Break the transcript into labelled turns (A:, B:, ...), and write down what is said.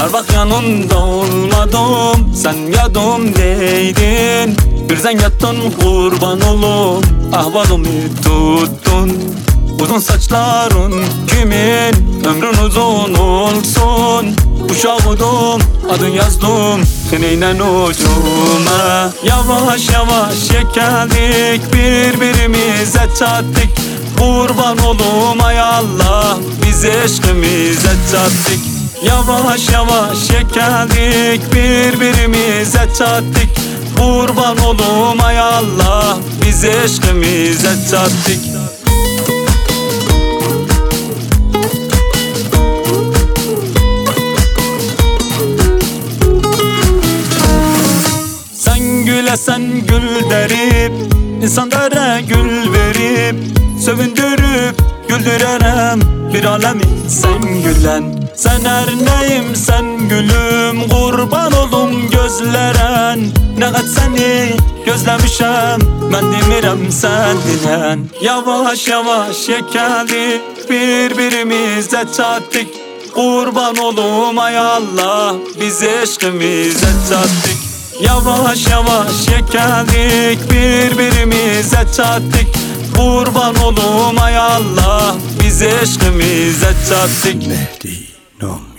A: Yar bak yanında olmadım, sen yadımdaydın. Birden yattın kurban olum, ahvalımı tuttun. Uzun saçların kimin, ömrün uzun olsun. Uşağıdım, adın yazdım seninle ucuma. Yavaş yavaş geldik, birbirimize çattık. Kurban olum ay Allah, biz eşkimize çattık. Yavaş yavaş geldik, birbirimize çattık. Kurban olum ay Allah, biz eşkimize çattık. Sen gül derip, insanlara gül verip, sövündürüp güldürerem bir alemi sen gülen. Sen her neyim sen gülüm, kurban olum gözleren. Ne kadar seni gözlemişem, ben demirem sen dilen. Yavaş yavaş geldik, birbirimize çattık. Kurban olum ay Allah, biz eşkimize çattık. Yavaş yavaş geldik, birbirimize çattık. Kurban olum ay Allah, biz eşkimize çattık.
B: Mehdi Nom